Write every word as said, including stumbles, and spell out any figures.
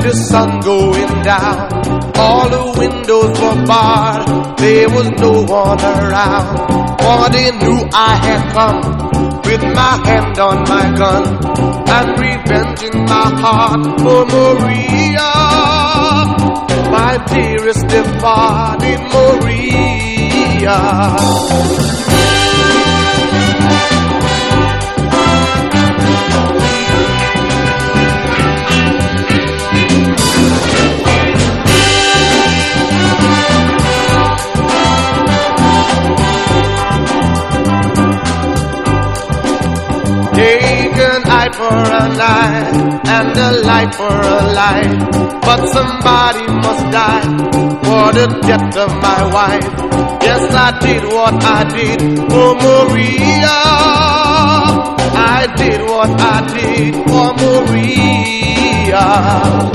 the sun going down, all the windows were barred, there was no one around. For they knew I had come with my hand on my gun and revenge in my heart for Maria, my dearest departed Maria. Take an eye for an eye and a life for a life, but somebody must die for the death of my wife. Yes, I did what I did for Maria. I did what I did for Maria.